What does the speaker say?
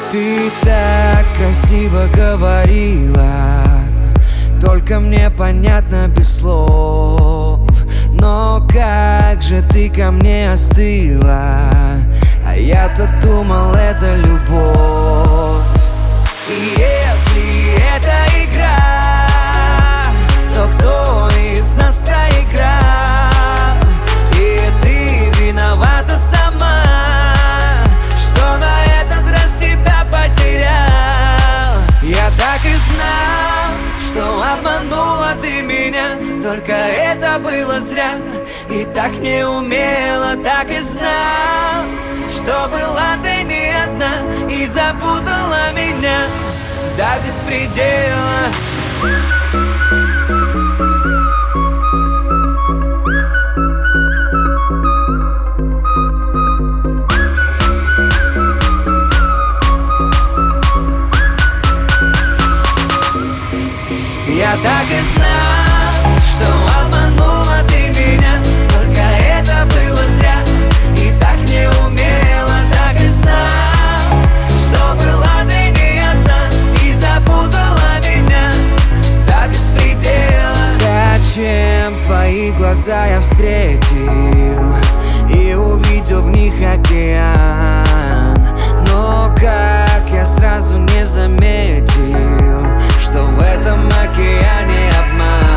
Ты так красиво говорила, только мне понятно без слов. Но как же ты ко мне остыла, а я-то думал, это любовь. И если это игра, то кто из нас проиграл? И ты виновата сама, что на этот раз тебя потерял. Я так и знал, что обманула ты меня, только это было зря. И так не умела, так и знал, что была ты не одна и запутала меня до беспредела. Я так и знал, что обманула ты меня, только это было зря. И так не умела, так и знал, что была ты не одна и запутала меня до беспредела. Зачем твои глаза я встретил и увидел в них океан? Но как я сразу не заметил, что в этом океане обман.